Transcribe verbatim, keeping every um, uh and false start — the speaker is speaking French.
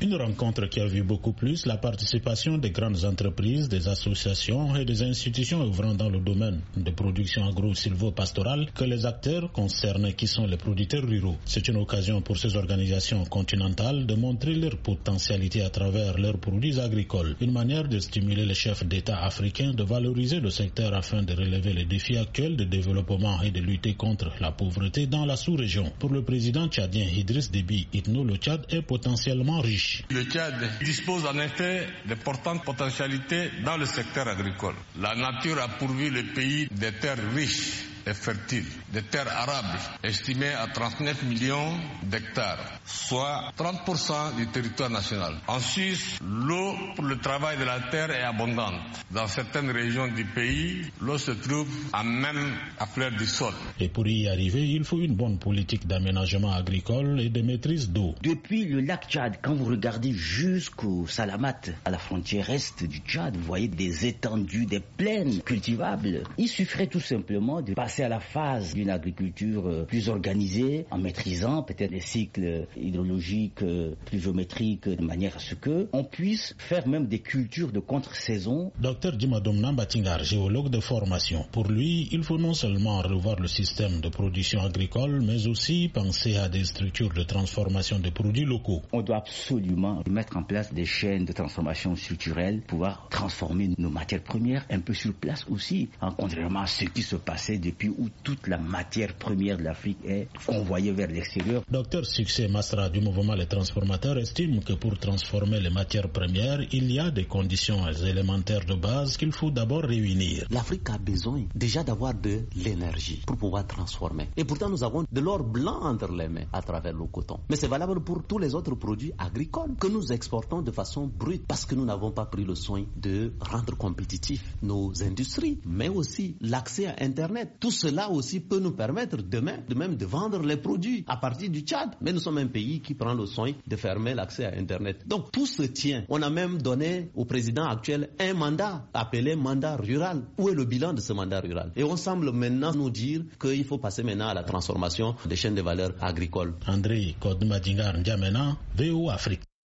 Une rencontre qui a vu beaucoup plus la participation des grandes entreprises, des associations et des institutions œuvrant dans le domaine de production agro-silvo-pastorale que les acteurs concernés qui sont les producteurs ruraux. C'est une occasion pour ces organisations continentales de montrer leur potentialité à travers leurs produits agricoles. Une manière de stimuler les chefs d'État africains de valoriser le secteur afin de relever les défis actuels de développement et de lutter contre la pauvreté dans la sous-région. Pour le président tchadien Idriss Déby Itno, le Tchad est potentiellement riche. Le Tchad dispose en effet d'importantes potentialités dans le secteur agricole. La nature a pourvu le pays des terres riches et fertiles, des terres arables estimées à trente-neuf millions d'hectares, soit trente pour cent du territoire national. En Suisse, l'eau pour le travail de la terre est abondante. Dans certaines régions du pays, l'eau se trouve à même à fleur du sol. Et pour y arriver, il faut une bonne politique d'aménagement agricole et de maîtrise d'eau. Depuis le lac Tchad, quand vous regardez jusqu'au Salamat, à la frontière est du Tchad, vous voyez des étendues, des plaines cultivables. Il suffirait tout simplement de passer à la phase d'une agriculture plus organisée, en maîtrisant peut-être les cycles hydrologiques, pluviométriques, de manière à ce que on puisse faire même des cultures de contre-saison. Docteur Dimadomna Batingar, géologue de formation. Pour lui, il faut non seulement revoir le système de production agricole, mais aussi penser à des structures de transformation de produits locaux. On doit absolument mettre en place des chaînes de transformation structurelle, pouvoir transformer nos matières premières un peu sur place aussi, en contrairement à ce qui se passait depuis où toute la matière première de l'Afrique est envoyée vers l'extérieur. Docteur Succès Masra du mouvement Les Transformateurs estime que pour transformer les matières premières, il y a des conditions élémentaires de base qu'il faut d'abord réunir. L'Afrique a besoin déjà d'avoir de l'énergie pour pouvoir transformer. Et pourtant, nous avons de l'or blanc entre les mains à travers le coton. Mais c'est valable pour tous les autres produits agricoles que nous exportons de façon brute parce que nous n'avons pas pris le soin de rendre compétitifs nos industries, mais aussi l'accès à Internet. Tout cela aussi peut nous permettre demain de même de vendre les produits à partir du Tchad. Mais nous sommes un pays qui prend le soin de fermer l'accès à Internet. Donc tout se tient. On a même donné au président actuel un mandat appelé mandat rural. Où est le bilan de ce mandat rural? Et on semble maintenant nous dire qu'il faut passer maintenant à la transformation des chaînes de valeur agricoles. André Kodmadingar N'Djamena, V O Afrique.